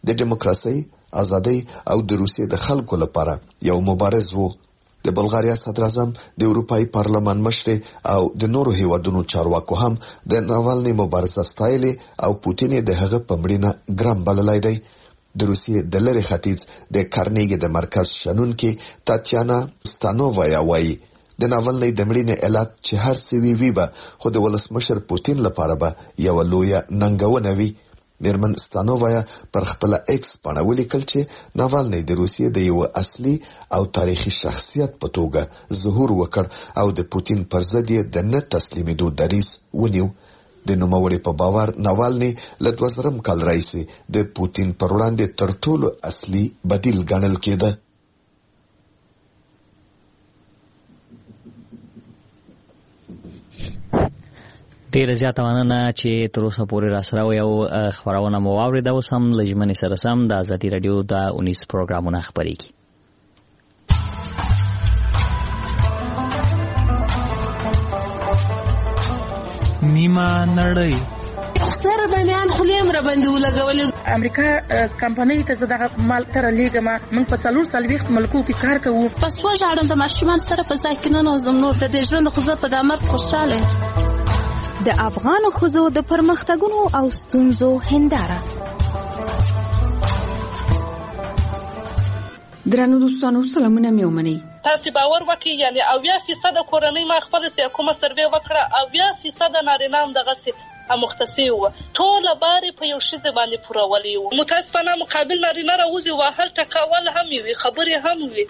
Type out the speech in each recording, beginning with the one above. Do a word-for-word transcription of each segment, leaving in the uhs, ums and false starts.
د دیموکراسي، ازادۍ او د روسیې د خلکو لپاره یو مبارز وو. د بلغاریا صدر اعظم، د اروپאי پارلمان مشر او د نورو هیوادونو چارواکو هم د ناوالني مبارزه ستایلې او پوتین د هغه په مړینه ګرم بللی دی. د روسیې د لری ختیځ د کارنیګي د مرکز شنونکي تاتیانا ستانووایا وایي د ناولني د مړینې علت چې هر څه وی وی به خو د ولسمشر پوتین لپاره به یو لویه ننګونه وي. میرمن ستانووایا پر خپل ایکس باندې ولیکل چې ناولني د روسیې د یو اصلي او تاریخي شخصیت په توګه ظهور وکړ او د پوتین پر ضد د نه تسلیمېدو دریځ ونیو. د نوموړي په باور ناولني له دوه زره کال راهیسې د پوتین پر وړاندې تر ټولو اصلي بدیل ګڼل کېده. ډیره زیاته مننه چې تر اوسه پورې را سره یو خبرونه مو واورېده. اوس هم له ژمنې سره سم د ازادي راډیو د اونیس پروګرامونه خپرېږي. نیمه نړۍ سره د میان خلیم را باندې ولګولې. امریکا کمپنۍ ته زه دغه مال تر لیږم. موږ په څلور څلوېښت ملکو کې کار کوو. پس وژاړم د ماشومان سره په ځای کې ننوځم. نور د دې ژوند خو زه په دا مرګ خوشحاله یم. د افغانو ښځو د پرمختګونو او ستونزو هنداره. درنو دوستانو سلامونه مې ومنئ. تاسو باور وکړئ یعنی اویا فیصد کورنۍ ما خپل سي کومه سروې وکړه، اویا فیصد نارینه هم دغه سي مختصي و. ټول باري په یو شی باندې پورولې و. متاسفانه مقابل نارینه راوځي وهل ټکاول هم وي، خبرې هم وي.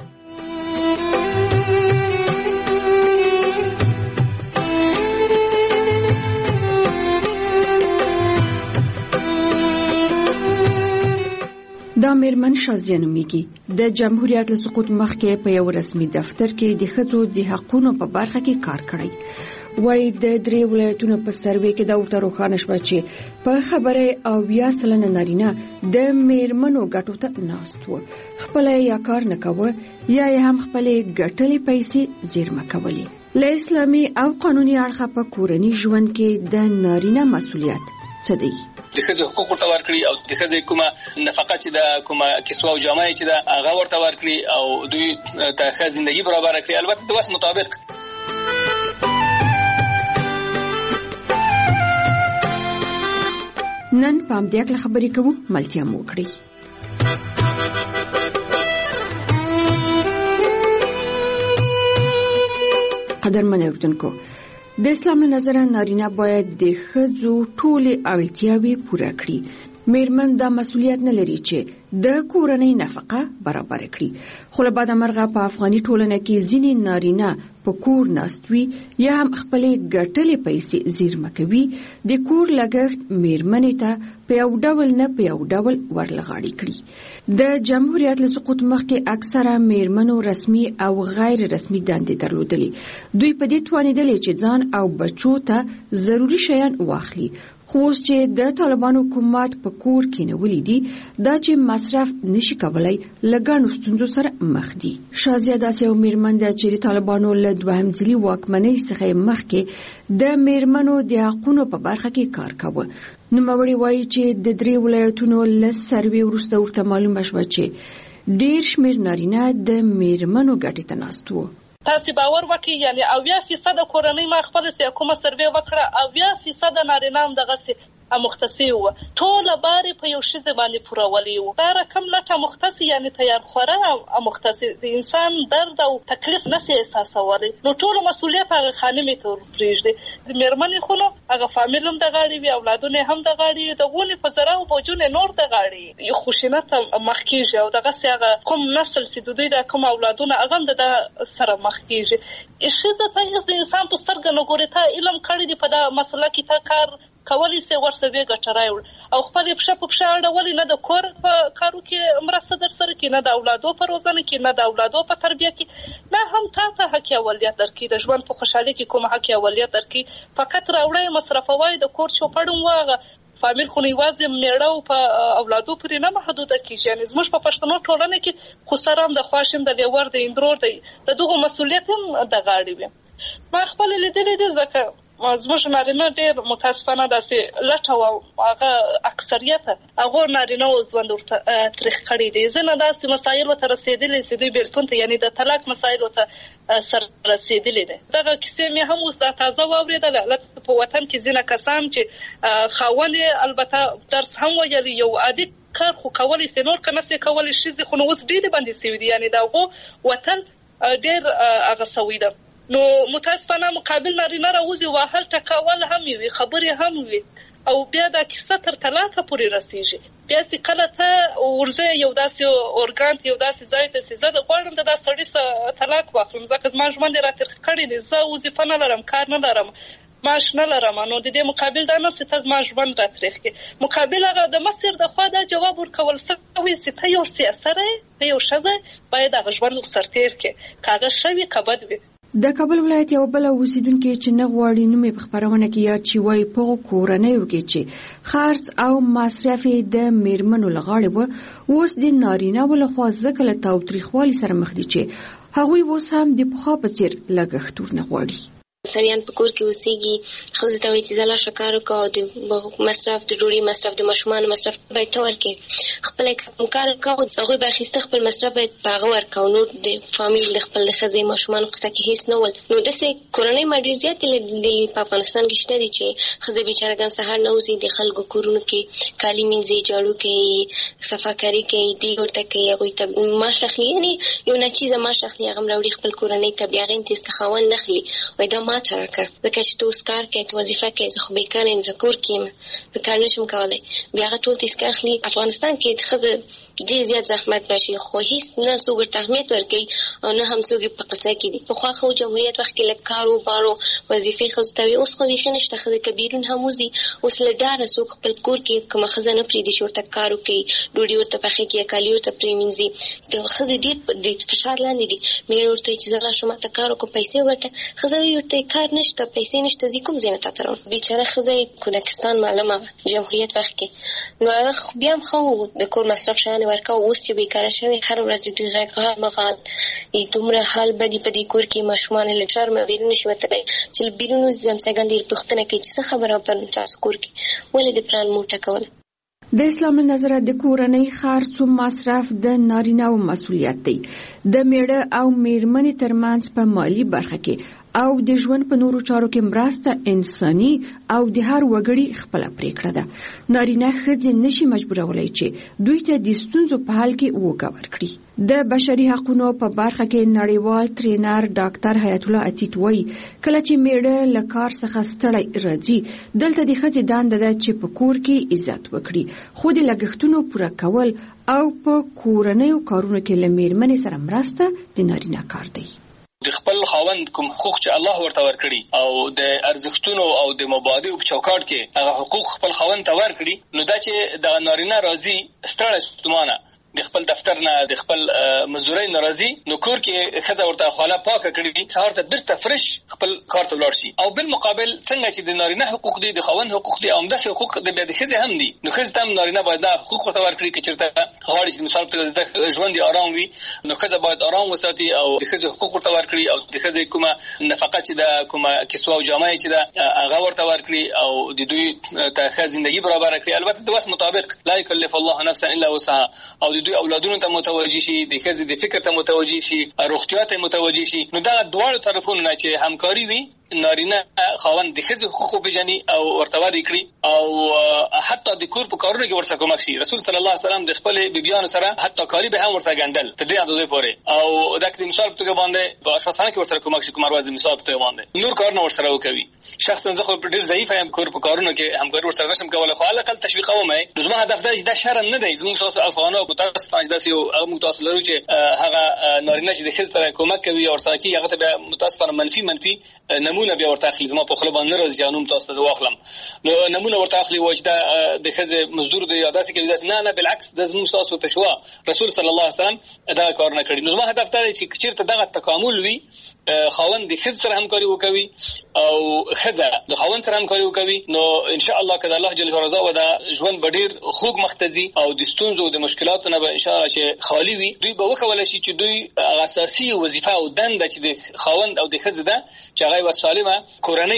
دا میرمن شازیه نومیږي. د جمهوریت له سقوط مخکې په یو رسمي دفتر کې د ښځو د حقوقو په برخه کې کار کړی. وای د درې ولایتونو په سروې کې دا ورته روښانه شوه چې په خبره او بیا سلنه نارینه د میرمنو ګټو ته ناست و. خپل یا کار نه کوه یا هم خپل ګټلې پیسې زیرمه کولې. له اسلامي او قانوني اړخه په کورنی ژوند کې د نارینه مسؤلیت څه دی؟ د ښځو حقوق ورته ورکړي او د ښځې کومه نفقه چې د کومه کسوه او جامه چې د هغه ورته ورکړي او دوی ته ښه ژوندۍ برابر کړي، البته د وس مطابق. نن په همدې اړه خبرې کوو، ملتیا مو وکړئ. قدرمن اورېدونکو، د اسلام له نظره نارینه باید د ښځو ټولې اړتیاوې پوره کړي. میرمن دا مسؤلیت نه لري چې د کورنۍ نفقه برابر کړي. خو له بعده مرغه په افغاني ټولنه کې ځینې نارینه په کور ناست وي یا هم خپلې ګټلې پیسې زیرمه کوي. د کور لګښت میرمنې ته په یو ډول نه په یو ډول ورلغاړي کړي. د جمهوریت له سقوط مخکې اکثره میرمنو رسمي او غیر رسمي دندې درلودلې. دوی په دې توانېدلې چې ځان او بچو ته ضروري شیان واخلي. خو اوس چې د طالبانو حکومت په کور کې نیولې دي، دا چې مصرف نشي کولای لګانو ستونزو سره مخ دي. شازیه داسې یو میرمن ده چې د طالبانو له دوهم ځلي واکمنۍ څخه مخکې د میرمنو د حقوقو په برخه کې کار کاوه. نوموړي وایي چې د درې ولایتونو له سروې وروسته ورته معلومه شوه چې ډېر شمېر نارینه د میرمنو ګټې ته ناست وو. تاسو باور وکړئ یعنی اویا فیصد کورنۍ ما خپل سي کومه سروې وکړه، اویا فیصد نارینه هم دغه سي مختصي و. ټول باري په یو شی باندې پورولې و. دا رقم لکه مختصي یعنی تیار خوره مختصي د انسان درد او تکلیف نشي احساسولای. نو ټول مسؤلیت هغه خانمې ته ورپرېږدي. د میرمنې خو نو هغه فامیل هم د غاړي وي، اولادونه هم د غاړي، د غونې په زراو بوجونه نور د غاړي. یو خوشینت مخ کېږي او دغه سي هغه کوم نسل سي دوی د کوم اولادونه هغه د سره مخ کېږي. ښځه ته هیڅ د انسان په سترګه نه ګوري. ته علم کړی دی په دا مسله کې، ته کار کولی سي ورسوي ګټه راوړ او خپل پښه په پښه اړولې، نه د کور په کارو کې مرسته در سره کې، نه د اولادو په روزنه کې، نه د اولادو په تربیه کې، نه هم تا ته حق اولیت درکې د ژوند په خوشحالۍ کې کوم حق اولیت درکې. فقط راوړی مصرفوي د کور چوپړم واغه فامیل خو یوازې میړه او په اولادو پورې نه محدوده کیږي. یعنی زموږ په پښتنو ټولنه کې خو سره هم د خواشم د لیور د اندرور د دغه مسؤلیت هم د غاړې وي. ما خپل لیدلې دي ځکه زموږ نارینه ډېر متاسفانه داسې لټه او هغه اکثریت هغه نارینه او ژوند ورته تاریخ کړی دی. ځنه داسې مسایل ورته رسېدلي چې دوی بیلتون ته یعنی د طلاق مسایل ورته سره رسېدلي دي. دغه کیسې مې هم اوس دا تازه واورېدله. البته په وطن کې ځینې کسان چې خاوند یې البته درس هم ویلی یو عادي کار خو کولی سي نور که نسي کولی ښځې خو نو اوس ډېرې بندې سوي دي. یعنې د هغو وطن ډېر هغه سوی ده. نو متاسفانه مقابل نارینه راوځي وهل ټکول هم وي خبرې هم وي او بیا دا کیسه تر طلاقه پورې رسیږي. بیا چې کله ته ورځې یو داسې اورګان یو داسې ځای ته چې زه د غواړم د دا سړي څه طلاق واخلم ځکه زما ژوند یې راتېر کړی دی زه وظیفه نه لرم کار نه لرم معاش نه لرم نو د دې مقابل دا نه چې ته زما ژوند راتېر کړې. مقابل هغه د مصر د خوا دا جواب ورکول سوی چې ته یو سیاسره ته یو ښځه باید هغه ژوند ورسره تېر کړې که هغه ښه وي که بد وي. د کابل ولایت یو بل اوسیدونکو چې نه غواړي نوم په خبرونه کې یا چې وایي په کورنیو کې چې خرڅ او مصرف د میرمنو لغاړي وو اوس د نارینه ولخوا ځکه له تاوتریخوالي سره مخ دي چې هغوی اوس هم د پخوا په څیر لګښتونه نه غواړي. سړیان په کور کې اوسېږي ښځو ته وایي چې زه لاړ شه کار وکړه او د مصرف د ډوډۍ مصرف د ماشومانو مصرف باید ته ورکړې خپله کوم کار وکړه هغوی به اخیسته خپل مصرف باید په هغه ورکړه نور د فامیل د خپل د ښځې ماشومانو قصه کې هېڅ نه ول. نو داسې کورنۍ ما ډېر زیاتې لیدلي په افغانستان کې شته دي چې ښځې بېچارهګان سهار نه وځي د خلکو کورونو کې کالي مینځي جاړو کوي صفاکاري کوي دې ورته کوي هغوی ته معاش اخلي یعنې یو ناچیزه معاش اخلي هغه هم راوړي خپل کورنۍ ته بیا هغه هم تېز که خاوند نه اخلي وایي دا ما ته راکړه ځکه چې ته اوس کار کوې ته وظیفه کوې زه خو بېکاره یم زه کور کې یم زه کار نشم کولی بیا هغه ټول تېز که اخلي. افغانستان کې د ښځه ډېر زیات زحمت باشي خو هېڅ نه څوک ورته اهمیت ورکوي او نه هم څوک په قصه کې دي. پخوا خو جمهوریت وخت کې لږ کارو بارو وظیفې ښځو ته وي اوس خو بیخي نشته. ښځې که بیرون هم وځي اوس له ډاره څوک خپل کور کې کومه ښځه نه پرېږدي چې ورته کار وکړي ډوډۍ ورته پخې کړي کالي ورته پرېمینځي. د ښځې ډېر د فشار لاندې دي. مېړه ورته وایي چې زه لاړ شم ما ته کار وکړه پیسې وګټه ښځه وایي ورته کار نشته پیسې نشته زه کوم ځای نه تاته راوړم. بېچاره ښځه یې کودکستان معلمه وه جمهوریت وخت کې نو هغه بیا هم ښه و د کور مصرف شیان یې ورکوه. اوس چې بېکاره شوې هر ورځ د دوی غږ غال مغال دومره حال بدي په دې کور کې ماشومان له شرمه بیرون نشي وتلی چې له بیرون وځي همسایګان دې پوښتنه کوي چې څه خبره په تاسو کور کې ولې د پلان موټه کول. د اسلام له نظره د کورنۍ خرڅ او مصرف د نارینه‌و مسؤلیت دی. د میړه او میرمنې ترمنځ په مالی برخه کې او د ژوند په نورو چارو کې مرسته انساني او د هر وګړي خپل پریکړه ده. نارینه ښځې نشي مجبورولای چې دوی ته د ستونزو په حل کې وګا ورکړي. د بشري حقوقو په برخه کې نړیوال ټرینر ډاکټر حیات الله عتیق وایي کله چې میړه له کار څخه ستړی راځي دلته د ښځې دنده ده چې په کور کې عزت وکړي خو د لګښتونو پوره کول او په کورنیو کارونو کې له میرمنې سره مرسته د نارینه کار دی. د خپل خاوند کوم حقوق چې الله ورته ورکړي او د ارزښتونو او د مبادئو په چوکاټ کې هغه حقوق خپل خاوند ته ورکړي نو دا چې د نارینه راځي ستړی ستومانه د خپل دفتر نه د خپل مزدورۍ ناراضي نو کور کې ښځه ورته خاله پاکه کړي سهار ته بیرته فرش خپل کار ته ولاړ شي. او بالمقابل څنګه چې د نارینه حقوق دي د خاوند حقوق دي او همداسې حقوق د بیا د ښځې هم دي نو ښځې ته هم نارینه باید دا حقوق ورته ورکړي که چېرته غواړي چې مثال په توګه د ژوند ارام وي نو ښځه باید ارام وساتي او د ښځې حقوق ورته ورکړي او د ښځې کومه نفقه چې ده کومه کسوه او جامه چې ده هغه ورته ورکړي او د دوی ته ښه زندګي برابره کړي. البته د وس مطابق لا یکلف الله نفسا الا وسعها او دوی اولادونو ته متوجي شي د ښځې د فکر ته متوجي شي روغتیا ته متوجي شي نو دا دواړو طرفونو نه چې همکاري وي نارینه خاوند د ښځې حقوق وپېژني او ورته ورکړي کړي او حتی د کور په کارونو کې ورسره کومک شي. رسول صلی الله علیه وسلم د خپلې بیبیانو سره حتی کاري به هم ورسره ګنډل تر دې اندازې پورې او دا که مثال په توګه باندې په اشپزخانه کې ورسره کومک شي کومه ورځ مثال په توګه باندې نور کارونه ورسره وکوي. شخصا زه خو ډېر ضعیف یم کور په کارونو کې همکاري ورسره نشم کولی خو حداقل تشویقوم یې نو زما هدف دا چې دا شرم نه دی زموږ تاسو افغانو متاسفانه داسې یو هغه موږ تاسو لرو چې هغه نارینه چې د ښځې سره کومک کوي او ورسره کوي هغه ته بیا متاسفانه منفي منفي نمونه بیا ورته اخلي. زما په خوله باندې نه راځي چې نوم تاسو ته زه واخلم نو نمونه ورته اخلي وایي چې دا د ښځې مزدور دی یا داسې کوي داسې نه نه بالعکس دا زموږ تاسو پېشوا رسول صلی الله علیه وسلم دا کار نه کړي. نو زما هدف دا دی چې چېرته دغه تکامل وي خاوند د ښځې سره همکاري وکوي او ښځه د خاوند سره همکاري وکوي نو ان شاء الله که د الله جل جلاله رضا وده ژوند به ډېر خوږ مخ ته ځي او د ستونزو د مشکلاتو نه به ان شاء الله چې خالي وي. دوی به وکولی شي چې دوی اساسي وظیفه او دنده چې د خاوند او د ښځې ده چې هغه یوه سالمه کورنۍ ده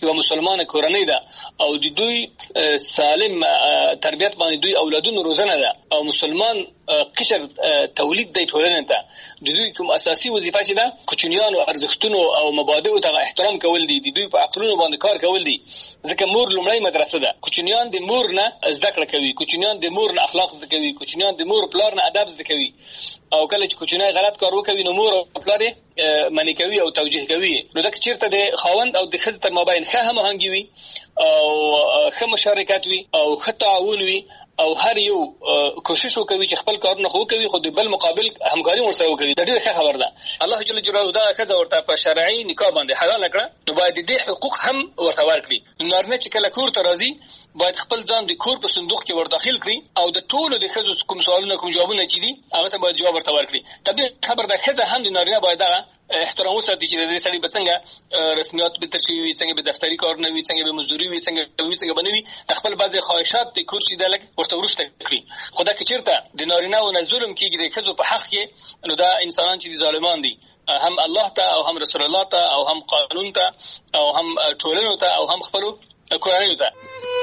یو مسلمان کورنۍ ده او د دوی سالم تربیت باندې دوی اولادونو روزنه ده او مسلمان قشر تولید دی ټولنه ته د دوی کوم اساسي وظیفه چې ده کوچنیانو ارزښتونو او مبادئو ته احترام کول دي د دوی په عقلونو باندې کار کول دي ځکه مور لومړی مدرسه ده کوچنیان د مور نه زده کړه کوي کوچنیان د مور نه اخلاق زده کوي کوچنیان د مور پلار نه ادب زده کوي او کله چې کوچنی غلط کار وکوي نو مور او پلار منی کوي او توجیه کوي نو دا چیرته د خاوند او د ښځې تر مابین ښه هماهنګي وي او ښه مشارکت وي او ښه تعاون وي او هر یو کوشش وکوي چې خپل کارونه خو کوي خو د بل مقابل همکاري ورسره وکړي دا ډیره ښه خبر ده الله جل جلاله دا ښځه ورته په شرعي نکاح باندې حلال کړه نو باید دې حقوق هم ورته ورکړي نارینه چې کله کور ته راځي باید خپل ځان د کور په صندوق کې ورداخل کړي او د ټولو د ښځو کوم سوالونه کوم جوابونه چې دي هغه ته باید جواب ورته ورکړي طبيعي خبر ده ښځه هم د نارینه باید دا احترام وساتي چې د سړي بڅنګ رسمیات به ترشي وي څنګه به دفتری کار نه وي څنګه به مزدوري وي څنګه به څنګه بنوي خپل بعضي خواهشات د کورسي د لګ ورته ورسته کړی خدا کې چیرته د نارینه او ظلم کېږي د ښځو په حق کې نو دا انسانان چې ظالمان دي هم الله ته او هم رسول الله ته او هم قانون ته او هم ټولنو ته او هم خپل کورنۍ ته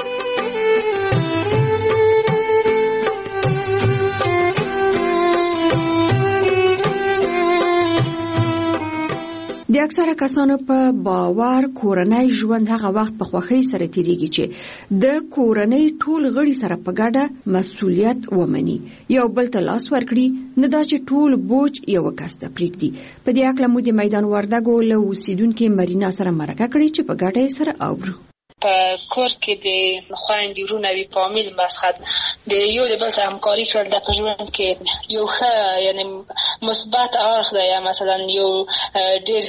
د اکثره کسانو په باور کورنۍ ژوند هغه وخت په خوښۍ سره تیریږي چې د کورنۍ ټول غړي سره په ګډه مسؤلیت ومني یو بل ته لاس ورکړي نه دا چې ټول بوج یو کس ته پریږدي په دې اړه مو د میدان وردګو له اوسیدونکو مرینا سره مرکه کړې چې په ګډه سره اورو په کور کې د خويندې ورونه وی فامیل مسخد د یو د بل سره همکاري کول د پژوند کې یو ښه یعنی مثبت اړخ دی مثلا یو ډیر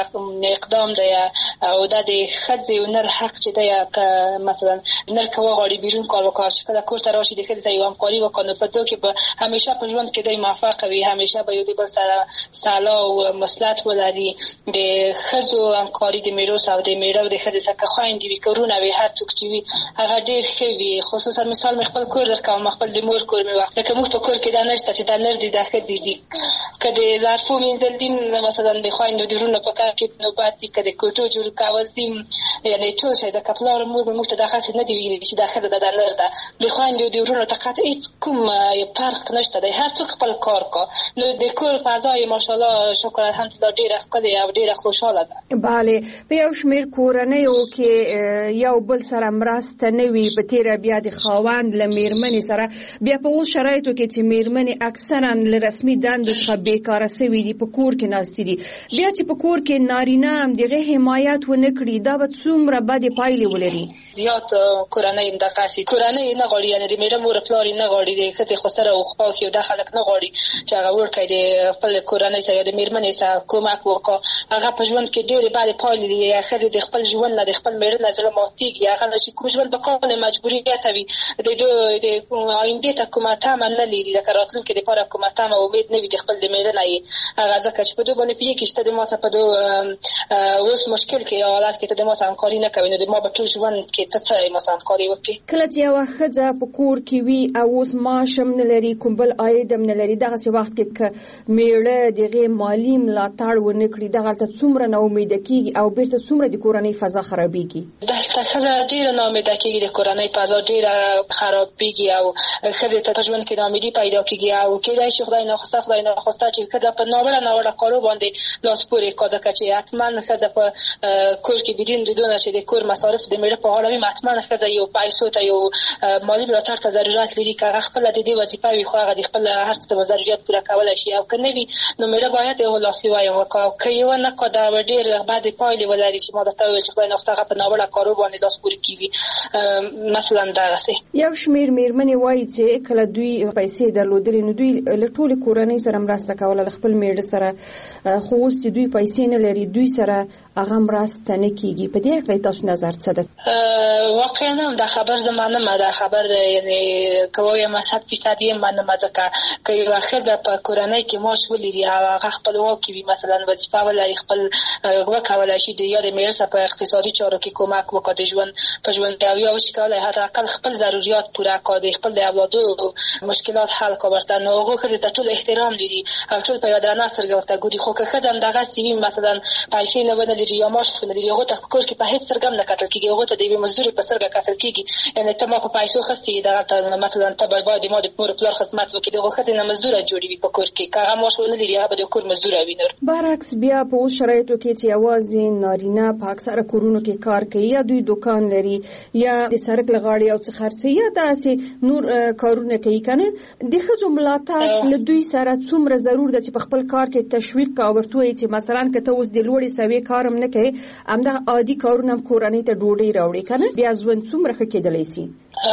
ښه اقدام دی او د ښځې او نر حق چې دی مثلا نر کوه غوړي بیرون کار وکړي چې کله کور ته راشي د ښځې یو همکاري وکړي په تو کې به همیشه پژوند کې دی موفق وي همیشه به یو د بل سره صلاح او مصلحت ولري د ښځو همکاري د میروس او د میړه د ښځې سره خويندې وي کورونه وي هر څوک چې وي هغه ډیر ښه وي خصوصا مثال مې خپل کور درکوم خپل د مور کور مې وخت لکه موږ په کور کې دا نشته چې دا نر دي دا ښځې دي که د ظرفو مینځل دي مثلا د خویندو د ورونو په کار کې نوبت دي که د کوټو جوړ کول دي یعنې ټول شی ځکه پلار مور به موږ ته دا هسې نه دي ویلي چې دا ښځه ده دا نر ده د خویندو د ورونو ته قطع هېڅ کوم فرق نشته دی هر څوک خپل کار کا نو د کور فضا یې ماشاءالله شکر الحمدلله ډېره ښکلې او ډېره خوشحاله ده بله په یو شمېر کورنیو کې یو بل سره مرسته نه وي په تېره بیا د خاوند له مېرمنې سره بیا په اوس شرایطو کې چې مېرمنې اکثرا له رسمي دندو څخه بیکاره سوي دي په کور کې ناستې دي بیا چې په کور کې نارینه هم دغه حمایت ونه کړي دا به څومره بدې پایلې ولري زیات کورنۍ همدغسې کورنۍ نه غواړي یعنې د مېړه مور پلار یې نه غواړي د ښځې خو سره او خپاک یو دا خلک نه غواړي چې هغه ورکړي د خپل کورنۍ سره یا د مېرمنې سره کومک وکړي هغه په ژوند کې ډېرې بدې پایلې دي ښځې د خپل ژوند نه د خپل مېړه نه زړه ماتېږي هغه چې کوم ژوند به کول مجبوریت وي د د آینده ته کومه تمه نه لري لکه راتلونکي لپاره کومه تمه امید نه وي د خپل د مېړه نه یې هغه ځکه چې په دوی باندې پوهېږي چې ته د ما سره په دو اوس مشکل کې یا حالت کې ته د ما سره همکاري نه کوې نو د ما به ټول ژوند کې ته څه ما سره همکاري وکړې کله چې یوه ښځه په کور کې وي او اوس معاش هم نه لري کوم بل عاید هم نه لري دغسې وخت کې که مېړه د هغې مالي ملاتړ ونه کړي دغلته څومره ناامیده کېږي او بیرته څومره د کورنۍ فضا خرابېږي دلته ښځه ډېره ناامیده کېږي د کورنۍ فضا ډېره خرابېږي او ښځې ته په ژوند کې ناامیدي پیدا کېږي او کېدای شي خدای ناخواسته خدای ناخواسته چې ښځه په ناوړه ناوړه کارو باندې لاس پورې کړه ځکه چې حتما ښځه په کور کې بدون د دونه چې د کور مصارف د مېړه په غاړه وي حتما ښځه یو پیسو ته یو مالي ملاتړ ته ضرورت لري که هغه خپله د دې وظیفه وي خو هغه د خپل هر څه ته ضرورت پوره کولی شي او که نه وي نو مېړه باید یو لاسلیوی یې وکړه او که یې ونه کړه دا به ډېر بدې پایلې ولري چې ما درته وویل چې خدای ناخواسته هغه په ناوړه کارو باندې لاس پورې کوي مثلا دغسې یو شمېر مېرمنې وایي چې کله دوی پیسې درلودلې نو دوی له ټولې کورنۍ سره مرسته کوله له خپل مېړه سره خو اوس چې دوی پیسې نه لري دوی سره هغه مرسته نه کېږي په دې اړه تاسو نظر څه ده واقعا هم دا خبر زه منمه دا خبر یعنې که وایم صد فیصد یې منمه ځکه که یوه ښځه په کورنۍ کې معاش ولري او هغه خپلواکې وي مثلا وظیفه ولري خپل وکولی شي د یا د مېړه سره په اقتصادي چارو کې کومک وکړي د ژوند په ژوند او یا وشي کولی حداقل خپل ضروریات پوره کړي د خپل د اولادو مشکلات حل کړي ورته نو هغو ښځې ته ټول احترام لري او ټول په یوه درنه سترګه ورته ګوري خو که ښځه همدغسې وي مثلا پیسې نه ونه لري دی یا ماش نه دی هغه ته کور کې په هیڅ سرګم نه کتل کیږي هغه ته د مزدوري په سرګه کتل کیږي یعنی ته ما په پیسو خستې دا مثلا ته باید ما د پور پلار خدمت وکړي دغه خته نه مزدوره جوړي وي په کور کې کاغه ماش ونه لري هغه د کور مزدوره وي نور برعکس بیا په شرایطو کې چې یوازې نارینه په اکثره کورونو کې کار کوي یا دوی دکان لري یا د سرک لغاړي او څه خرڅي یا داسې نور کارونه کوي کنه د ښځو ملاتړ له دوی سره څومره ضرور ده چې په خپل کار کې تشویق کا ورته چې مثلا کته اوس د لوړې سوي کارم نه کوي همدا عادي کارونه کورنۍ ته ډوډۍ راوړي کنه بیا ژوند څومره ښه کېدلی شي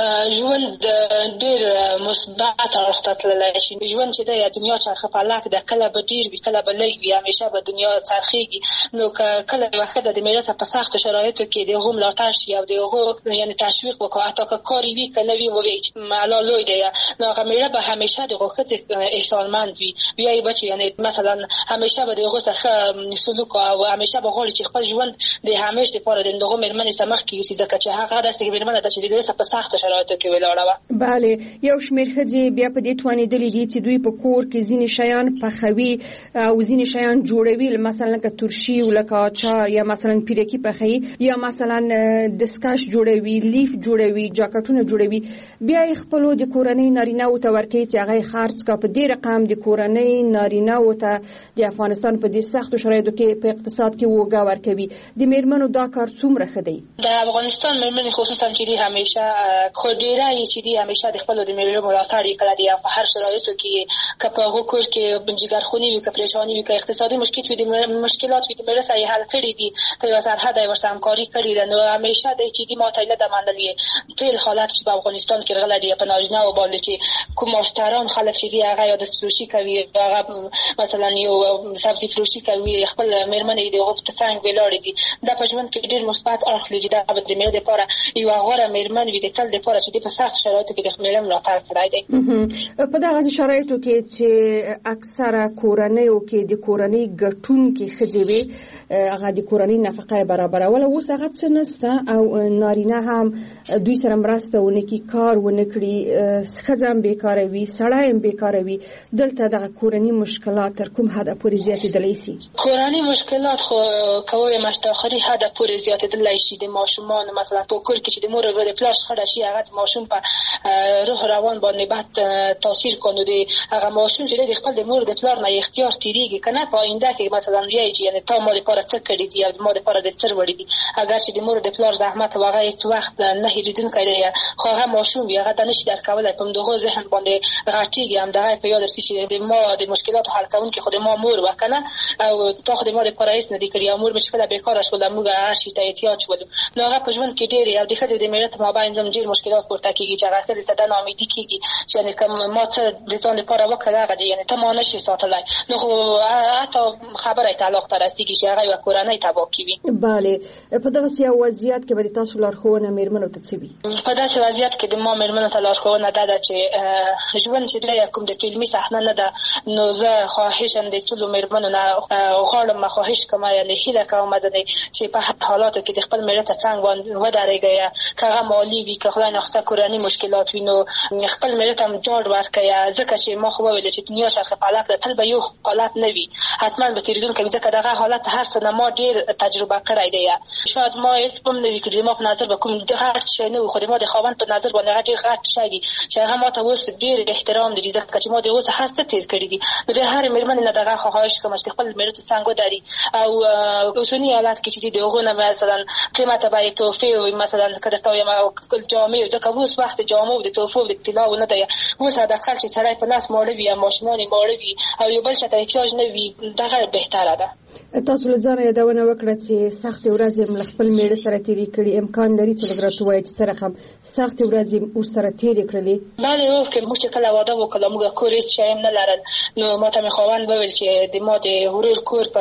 ژوند ډېر مثبت اړخ ته تللی شي ژوند چې د دنیا چرخه پلاک د کله به ډېر وي کله به لږ وي همیشه به دنیا څرخېږي نو کله یوه ښځه د میړه په سختو شرایطو کې د هغو ملاتړ شي او د هغو یعنې تشویق وکړو حتی که کار یې وي که نه وي ووایي چې الله لوی دی نو هغه میړه به همیشه د هغو ښځې احسانمند وي بیا یې به چې یعنې مثلا همیشه به د هغو څخه ښه سلوک او همیشه به غواړي چې خپل ژوند د همیش دپاره د دغو مېرمنې سره مخکې یوسي ځکه چې هغه داسې مېرمنه ده چې د دې په سخت شرایطو کې ولاړه وه بله یو شمېر ښځې بیا په دې توانېدلې دي چې دوی په کور کې ځینې شیان پخوي او ځینې شیان جوړوي مثلا لکه ترشي او لکه اچار یا مثلا پیرکي پخوي یا مثلا دستکش جوړوي لیف جوړوي جاکټونه جوړوي بیا یې خپلو د کورنۍ نارینه‌وو ته ورکوي چې هغه یې خرڅ کړه په دې رقم د کورنۍ نارینه‌وو ته د افغانستان په دې سختو شرایطو کې په اقتصاد کې وګه ورکوي د مېرمنو دا کار څومره ښه دی د افغانستان مېرمنې خصوصا چې دي همیشه خو ډېره یې چې دي همیشه د خپلو د مېړه ملاتړ یې کړی دی او په هر شرایطو کې که په هغو کور کې جګرخوني وي که پریشاني وي که اقتصادي مشکل وي د مشکلات وي د مېړه سره یې حل کړي دي که یوه سرحده یې ورسره همکاري کړې ده نو همیشه دی چې دي ما ته یې نه ده منلې ټول حالات چې په افغانستان کې راغلی دی په نارینه‌وو باندې چې کوم ماشټران خلک چې دي هغه یا دست فروشي کوي هغه مثلا یو سبزي فروشي کوي خپل مېرمنې د هغو په څنګ ولاړې دي دا په ژوند کې ډېر مثبت اړخ لري دا به د مېړه دپاره یوه غوره مېرمن وي د تل دپاره چې دې په سخت شرایطو کې د مېړه ملاتړ کړی دی په دغسې شرایطو کې چې اکثره کورنیو کې د کورنۍ ګټونکې ښځې وي هغه د کورنۍ نفقه برابروله اوس هغه څه نشته او نارینه هم دوی سره مرسته ونه کړي کار ونه کړي ښځه هم بېکاره وي سړی هم بېکاره وي دلته دغه کورني مشکلات تر کوم حده پورې زیاتېدلی شي کورني مشکلات خو که ووایم چې آخري حده پورې زیاتېدلی شي د ماشومانو مثلا په کور کې چې د مور او د پلار شخړه شي هغه د ماشوم په روح روان باندې بد تاثیر کوي د هغه ماشوم چې د خپل د مور د پلار نه اختیار تیریږي کنه په آینده کې مثلا وایي چې یعنی تا ما لپاره څه کړی دی او ما لپاره د څه وړي دي اگر چې د مور د پلار زحمت واغې هیڅ وخت نه هېریدونکی دی خو هغه ماشوم وي هغه د نشي درک کولی په همدغو ذهن باندې غټېږي همدغه په یاد رسي چې د ما د مشکلاتو حل کوونکې خو د ما مور وه کنه او تا خو د ما دپاره هېڅ نه دي کړي او مور مې چې کله بېکاره شوله موږ هر شي ته احتیاج شولو نو هغه په ژوند کې ډېرې او د ښځې د مېړه په مابین زم ډېر مشکلات پورته کېږي چې هغه ښځې ته دا ناامیدي کېږي چې یعنې که ما څه د ځان لپاره وکړل هغه دی یعنې ته ما نشي ساتلی نو خو حتی خبره یې طلاق ته رسېږي چې هغه یوه کورنۍ تباه کوي بله په دغسې یو وضعیت کې به د تاسو لارښوونه مېرمنو ته څه وي په داسې وضعیت کې د ما مېرمنو ته لارښوونه دا ده چې ژوند چې دی کوم د فلمي صحنه نه ده نو زه خواهشم د ټولو مېرمنو نه غواړم خواهش کوم یعنې هیله کوم ځنې چې په هر حالاتو کې د خپل مېړه ته څنګ باندې ودرېږئ که هغه مالي وي که خدای ناخواسته کورني مشکلات وي نو خپل مېړه ته هم ډاډ ورکړئ ځکه چې ما خو وویل چې دنیا چرخ فلک ده تل به یو حالت نه وي حتما به تېرېدونکی وي ځکه دغه حالت هر څه نه ما ډېر تجربه کړی دی شاید ما هېڅ به هم نه وي کړي ما په نظر به کوم غټ شی نه وي خو د ما د خاوند په نظر باندې هغه ډېر غټ شی دي چې هغه ما ته اوس ډېر احترام لري ځکه چې ما د اوس هر څه تېر کړي دي نو د هرې مېرمنې نه دغه خواهش کوم چې خپل مېړه ته څنګ ودري او اوسني حالات کې چې دي د هغو نه مثلا قیمته به یې تحفې وي مثلا که درته وایم جامې ځکه اوس وخت جامو د تحفو د طلاو نه دی اوس حداقل چې سړی په لاس ماړه وي یا ماشومان یې ماړه وي او یو بل چا ته احتیاج نه وي دغه بهتره ده تاسو له ځانه یادونه وکړه چې سختې ورځې له خپل مېړه سره تېرې کړي امکان لري چې لږ راته ووایئ چې څه رقم سختې ورځې ورسره تېرې کړلې بله اوکې موږ چې کله واده وکړو موږ کور هېڅ شی هم نه لرل نو ما ته مې خاوند وویل چې د ما د ورور کور په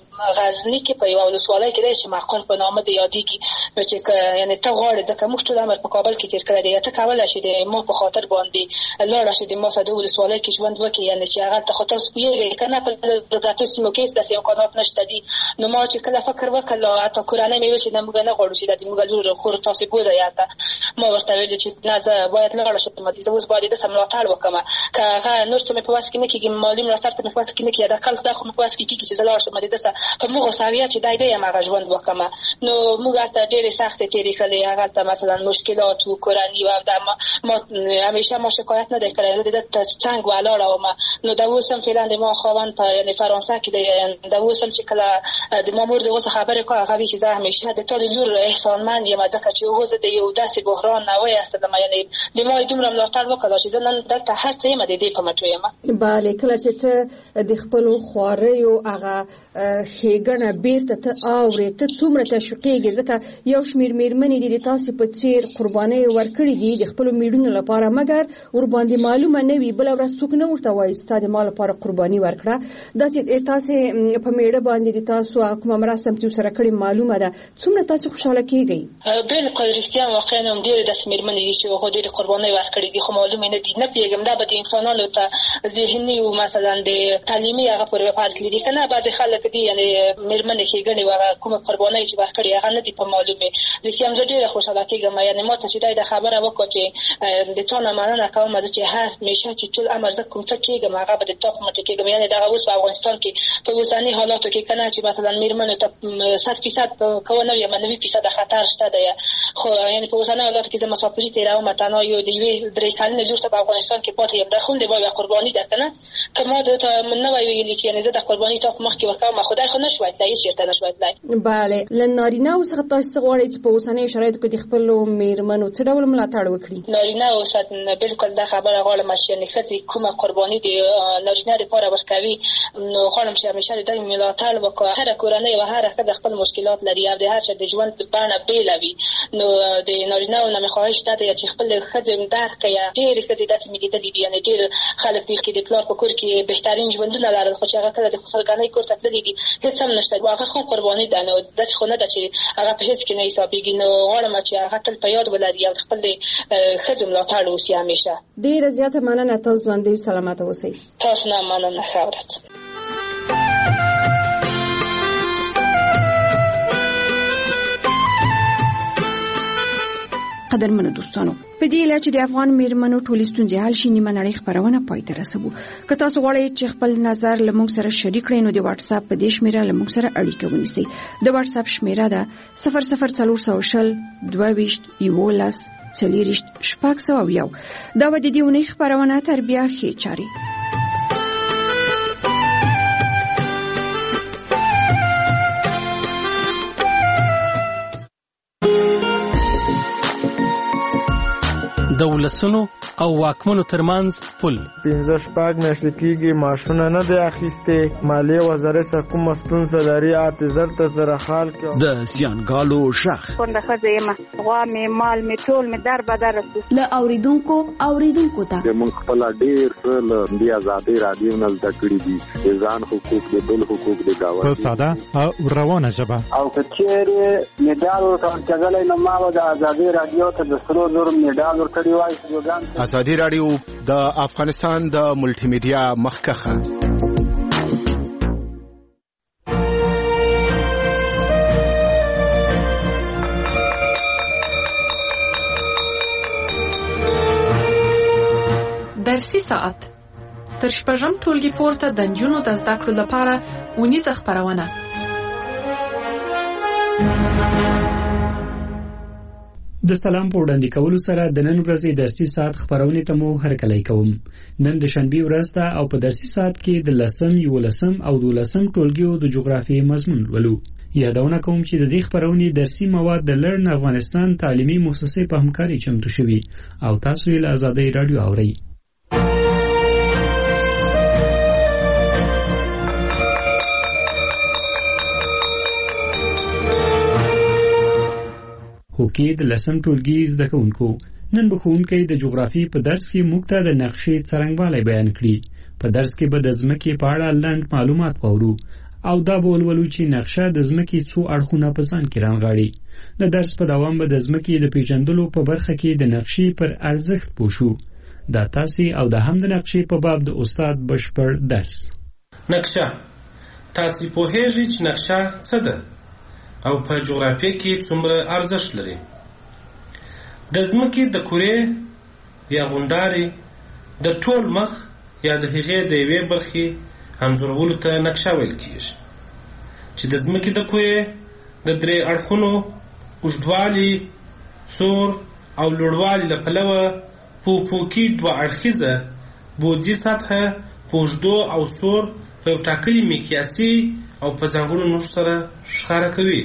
غزني کې په یوه ولسوالۍ کې دی چې معقول په نامه د یادېږي نو چې یعنې ته غواړې ځکه موږ ټول عمر په کابل کې تېر کړی دی ته کولی شې د ما په خاطر باندې لاړه شې د ما سره د ولسوالۍ کې ژوند وکړې یعنې چې هغلته خو تاسو پوهېږئ که نه په پرتو سیمو کې هېڅ داسې امکانات نشته دي نو ما چې کله فکر وکړ حتی کورنۍ مې ویل چې نه موږ نه غواړو چې دا د موږ لور خور تاسې بوځئ هلته ما ورته ویل چې نه زه باید لغړه شم مدي زه اوس باید د سملاتړ وکم که هغه نور څه مې په واس کې نه کېږي مالي ملاتړ ته مې په واس کې نه کېږي د خلک دا خو مې په واس کې کېږي چې زه لاړ شم مدي دسه په موږ ساویه چې دای دی هغه ژوند وکم نو موږ هلته ډېرې سختې تېرې کړلې هغه هلته مثلا مشکلات و کورني و دا ما همیشه ما شکایت نه دی کړی زه د ده څنګ ولاړه وم نو دا اوس هم فعلا د ما خاوند په یعنې فرانسه کې دی دا اوس هم چې کله د ما مور د اوس خبرې کوي هغه وایي چې زه همیشه د تا د لور احسانمند یم ځکه چې هغو زه د یو داسې بحران نه وایستلم یعنې د ما یې دومره ملاتړ وکړه چې زه نن دلته هر څه یم د دې په مټو یم. بله کله چې ته د خپلو خواریو هغه ښېګڼه بیرته ته اورې ته څومره تشویقېږې ځکه یو شمېر مېرمنې دي د تاسې په څېر قربانۍ ورکړي دي د خپلو میړونو لپاره مګر ورباندې معلومه نه وي بله ورځ څوک نه ورته وایي ستا د ما لپاره قرباني ورکړه دا چې تاسې په میړه باندې د تاسو کومه مرسته هم چې ورسره کړې معلومه ده څومره تاسې خوشحاله کېږئ؟ بلکل رښتیا واقعا هم ډېرې داسې مېرمنې دي چې هغو ډېرې قربانۍ ورکړي دي خو معلومې نه دي نه پوهېږم دا به د انسانانو ته ذهني و مثلا د تعلیمي هغه پورې فرق لري که نه بعضې خلک دي یعنې مېرمنې ښېګڼې و هغه کومه قربانۍ چې ورکړي هغه نه دي په معلومې رښتیا هم زه ډېره خوشحاله کېږم یعنې ما ته چې دی دا خبره وکړه چې د تا نه مننه کوم زه چې هر همیشه چې ټول عمر زه کوم څه کېږم هغه به د تا په مټې کېږم یعنې دغه اوس په افغانستان کې په اوسني حالاتو کې که نه چې مثلا مېرمنو ته صد فیصد که ونه ویم نوي فیصده خطر شته دی خو یعنې په اوسني حالاتو کې زه مسافري تېروم تنها یو د یوې درې کلنې لور ته په افغانستان کې پاتې یم دا خو د وایي قرباني ده که نه که ما درته نه وای ویلي چې یعنې زه د قرباني تا په مخ کې ورکوم خدای خو نه شوی تللی هېڅ چېرته نه شوی تللی. بله له نارینهو څخه تاسې څه غواړئ چې په اوسنیو شرایطو کې د خپلو مېرمنو څه ډول ملاتړ وکړي؟ نارینهو بلکل دا خبره غواړم چې یعنې ښځې کومه قرباني د نارینه دپاره ورکوي نو غواړم چې همیشه د دوی ملاتړ وکړو هره کورنۍ او هره ښځه خپل مشکلات لري او د هر چا د ژوند بڼه بېله وي نو د نارینهو نه مې خواهش دا دی چې خپل ښځې درک کړي ډېرې ښځې داسې مې لیدلي دي یعنې ډېر خلک دي چې د پلار په کور کې بهترین ژوندونه لرل خو چې هغه کله د خسرګنۍ کور ته تللي دي هېڅ هم نشته هغه خو قرباني ده نو داسې خو نه ده چې هغه په هېڅ کې نه حسابېږي نو غواړم چې هغه تل په یاد ولري او خپل د ښځو ملاتړ وسي همیشه. ډېره زیاته مننه تاسو ژوندي سلامته اوسئ. تاسو نه مننه ښه ورځ. قدرمنو دوستانو په دې اله چې د افغان میرمنو ټولې ستونزې حل شي نیمه نړۍ خپرونه پای ته رسوو که تاسو غواړئ چې خپل نظر له موږ سره شریک کړئ نو د واتس اپ په دې شمیره له موږ سره اړیکه ونیسئ د واتس اپ شمیره ده صفر صفر څلور سوه شل دوه ویشت یولس څلېرویشت شپږ سوه او یو دا به د دې اونۍ خپرونه تر بیا ښې چارې. د ولسونو او واکمنو ترمنځ پل پنځه شپږ میاشتې کېږي معاشونه نه دی اخیستې مالیې وزارت څخه کومه ستونزه لري اته زر ته زره خال کې د زیانګالو شخ کونډه ښځه یم غوا مې مال مې ټول مې در بدر له اوریدونکو اوریدونکو ته موږ خپل ډېر څه له دې ازادۍ راډیو نه زده کړي دي د ځان حقوق د بل حقوق د گاونډي په ساده او روانه ژبه او که چېرې میډال ورکول کېدلی نو ما به د ازادۍ راډیو ته د سرو زرو میډال ورکړی وای. ازادي راډیو د افغانستان د ملټي میډیا مخکخه درسي ساعت تر شپږم ټولګي پورته د نجونو د زده کړو لپاره اونیزه خپرونه. د سلام په وړاندې کولو سره د نن ورځې درسي ساعت خپرونې ته مو هرکلی کوم. نن د شنبې ورځ ده او په درسي ساعت کې د لسم، یولسم او دولسم ټولګیو د جغرافیې مضمون ولو. یادونه کوم چې د دې خپرونې درسي مواد د لرن افغانستان تعلیمي مؤسسې په همکاري چمتو شوي او تاسو یې له ازادۍ راډیو اورئ. هوکې د لسم ټولګي زده کوونکو نن به ښوونکی د جغرافیې په درس کې موږ ته د نقشې څرنګوالی بیان کړي. په درس کې به د ځمکې په اړه لنډ معلومات واورو او دا به ولولو چې نقشه د ځمکې څو اړخونه په ځان کې رانغاړي. د درس په دوام به د ځمکې د پیژندلو په برخه کې د نقشې پر ارزښت پوه شو. دا تاسې او د هم د نقشې په باب د استاد بشپړ درس. نقشه تاسې پوهیږئ چې نقشه څه ده او په جغرافیه کې څومره ارزښت لري. د ځمکې د کورې یا غونډارې د ټول مخ یا د هغې د یوې برخې انځورولو ته نقشه ویل کېږي چې د ځمکې د کورې د درې اړخونو اوږدوالي، سور او لوړوالي له پلوه په افقي دوه اړخیزه بعدي سطحه په اوږدو او سور په یو ټاکلي مقیاسي او په ځانګړو نښو سره ښکاره کوي.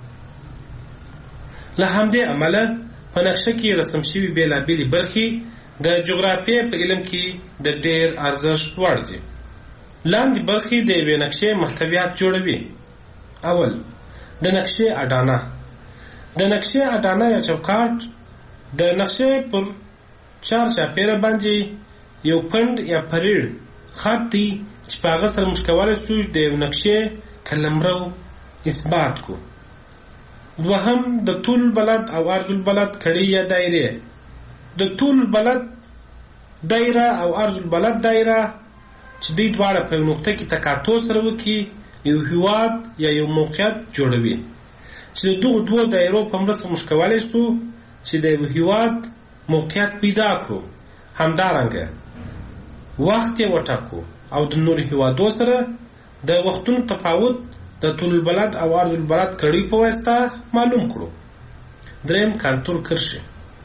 له همدې امله په نقشه کې رسم شوي بېلابېلې برخې د جغرافیې په علم کې د ډېر ارزښت وړ دي. لاندې برخې د یوې نقشې محتویات جوړوي. اول، د نقشې اډانه. د نقشې اډانه یا چوکاټ د نقشې پر چار چاپیره باندې یو پند یا پریړ خط دی چې په هغه سره موږ کولی شو د یو نقشې قلمرو اثبات کو. دوهم، د طول البلد او عرض البلد کړي یا دایرې. د طول البلد دایره او عرض البلد دایره چې دوی دواړه په یو نقطه کې تقاطع سره وکړي یو هیواد یا یو موقعیت جوړوي چې د دغو دوو دایرو په مرسته موږ کولی شو چې د یو هیواد موقعیت پیدا کړو. همدارنګه وخت یې وټاکو او د نورو هیوادو سره د وختونو تفاوت د طول البلد او عرض البلد کړي په واسطه معلوم کړو. دریم، کانتور کرښې.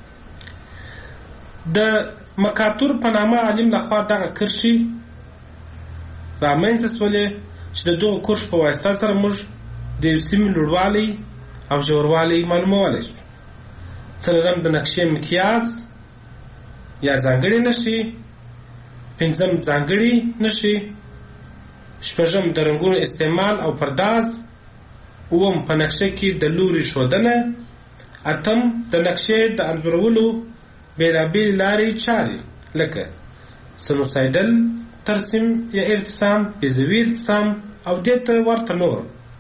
د مکاتور په نامه عالم لخوا دغه کرښې رامنځته شولې چې د دغو کرښو په واسطه سره موږ د یو سیمې لوړوالی او ژوروالی معلومولی شو. څلورم، د نقشې مقیاس یا ځانګړې نښې. پنځم، ځانګړې نښې. شپږم، د رنګونو استعمال او پرداز. اووم، په نقشه کې د لوري ښودنه. اتم، د نقشې د انځورولو بېلابېلې لارې چارې لکه سنوسایډل ترسیم یا ارتسام، بیضوي ارتسام او دې ته ورته نور.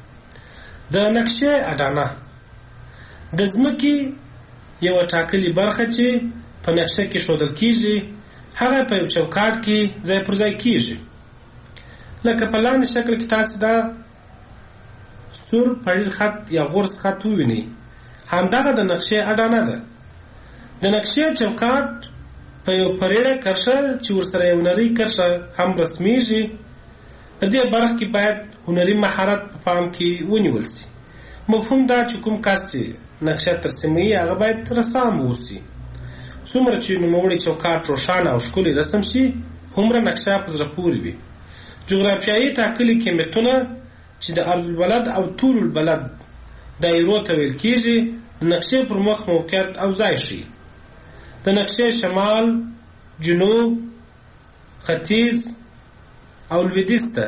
د نقشې اډانه د ځمکې یوه ټاکلې برخه چې په نقشه کې ښودل کېږي هغه په یو چوکاټ کې ځای پر ځای کېږي. لکه په لاندې شکل کې تاسې دا سور پړیل خط یا غورس خط ووینئ. همدغه د نقشې اډانه ده. د نقشې چوکاټ په یو پریړه کرښه چې ورسره یو نرۍ کرښه هم رسمیږي. په دې برخه کې باید هنري مهارت په پام کې ونیول شي. مفهوم دا چې کوم کس چې نقشه ترسیموي هغه باید رسام واوسي. څومره چې نوموړی چوکاټ روښانه او ښکلي رسم شي هومره نقشه په زړه پورې وي. جغرافیایي ټاکلي قیمتونه چې د عرض البلد او طول البلد دایرو ته ویل کېږي د نقشې پر مخ موقعیت او ځای ښیي. د نقشې شمال، جنوب، ختیځ او لویدیځ ته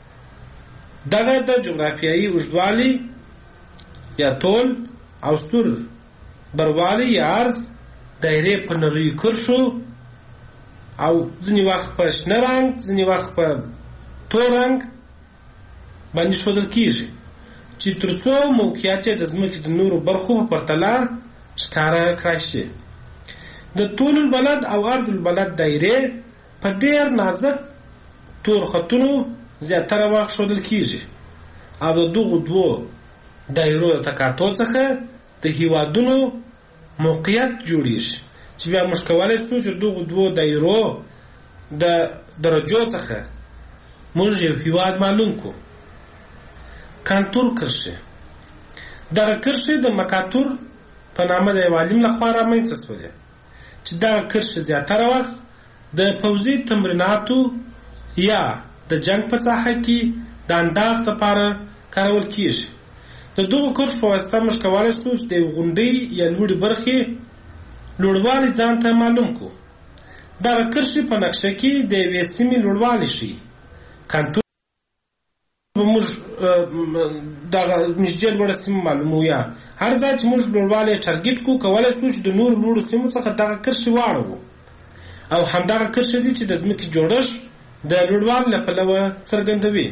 دغه د جغرافیایي اوږدوالي یا طول او سور بروالی یا عرض دایرې په نریو کرښو او ځینې وخت په شنه رنګ ځینې وخت په تور رنګ باندې ښودل کېږي چې تر څو موقعیت یې د ځمکې د نورو برخو په پرتله ښکاره کړای شي. د طول البلد او عرض البلد دایرې په ډېر نازک تور خطونو زیاتره وخت ښودل کېږي او د دغو دوو دایرو د تقاطع څخه د هیوادونو موقعیت جوړیږي چې بیا موږ کولی شو چې دغو دوو دایرو د درجو څخه موږ یو هیواد معلوم کړو. کانتور کرښې. دغه کرښې د مکاتور په نامه د یو عالم لخوا رامنځته شولې چې دغه کرښې زیاتره وخت د پوځي تمریناتو یا د جنگ په ساحه کې د انداز لپاره کارول کېږي. د دغو کرښو په واسطه موږ کولی شو چې د یو غونډۍ یا لوړې برخې لوړوالی ځان ته معلوم کړو. دغه کرښې په نقشه کې د یوې سیمې لوړوالی ښیي. کانتور به موږ دغه نږدې لوړه سیمه معلومو یا هر ځای چې موږ لوړوالی ټارګېټ کړو کولی شو چې د نورو لوړو سیمو څخه دغه کرښې واړوو او همدغه کرښې دي چې د ځمکې جوړښت د لوړوالي له پلوه څرګندوي.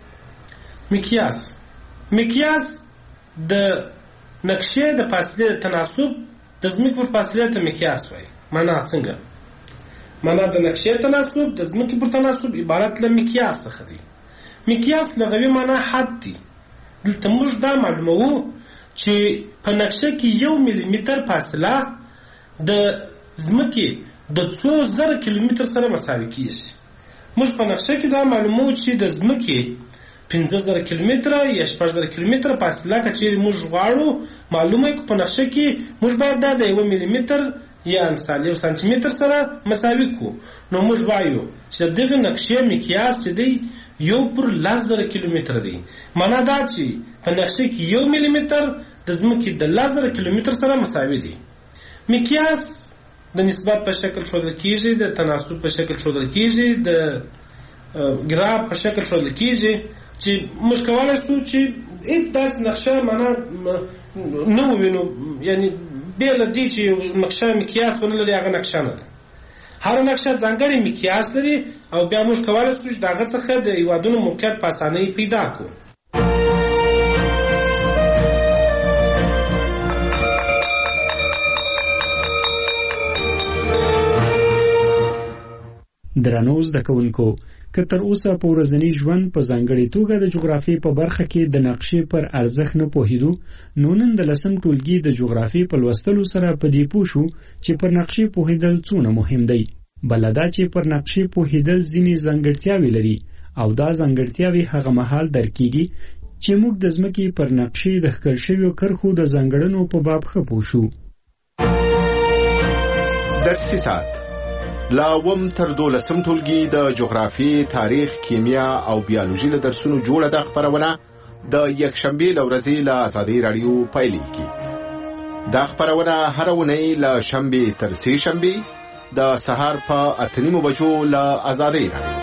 مقیاس. مقیاس د نقشې د فاصلې د تناسب د ځمکې پر فاصلې ته مقیاس وایي. معنا څنګه؟ معنا د نقشې تناسب د ځمکې پر تناسب عبارت له مقیاس څخه دی. مقیاس لغوي معنا حد دی. دلته موږ دا معلوموو چې په نقشه کې یو ملي متر فاصله د ځمکې د څو زره کیلومتر سره مساوي کیږي. موږ په نقشه کې دا معلومو چې د ځمکې پنځه زره کیلومتره یا شپږ زره کیلومتره فاصله که چیرې موږ غواړو معلومه کړو په نقشه کې، موږ باید دا د یو ملي متر یا مثال یو سانتي متر سره مساوي کړو. نو موږ وایو چې دغه نقشې مقیاس چې دی یو پر لس زره کیلومتر دی. معنا دا چې په نقشه کې یو ملي متر د ځمکې د لس زره کیلومتر سره مساوي دی. مقیاس د نسبت په شکل ښودل کیږي، د تناسب په شکل ښودل کیږي، د ګراف په شکل ښودل کیږي چې موږ کولای شو چې هیڅ داسې نقشه معنا نه ووینو، یعنی بې له دې چې نقشه مقیاس ونه لري هغه نقشه نه ده. هر نقشه ځانګړی مقیاس لري او بیا موږ کولای شو چې د هغه څخه د هېوادونو موقعیت په اسانۍ پیدا کړو. درنو زده کوونکو، که تر اوسه په ورځني ژوند په ځانګړې توګه د جغرافیې په برخه کې د نقشې پر ارزښت نه پوهېدو، نو نن د لسم ټولګي د جغرافیې په لوستلو سره په دې پوه شو چې پر نقشې پوهېدل څونه مهم دی. بله دا چې پر نقشې پوهېدل ځینې ځانګړتیاوې لري او دا ځانګړتیاوې هغه مهال درک کېږي چې موږ د ځمکې پر نقشې د ښکل شویو کرښو د ځانګړنو په باب ښه پوه شو. درسي ساعت لا وم تر دولسم ټولګي د جغرافیې، تاریخ، کیمیا او بیولوژي له درسونو جوړه ده خپرونه د یکشنبې له ورځې له ازادۍ راډیو پیلېږي. دا خپرونه هره اونۍ له شنبې تر سې شنبې د سهار په اته نیمو بجو له ازادۍ راډیو.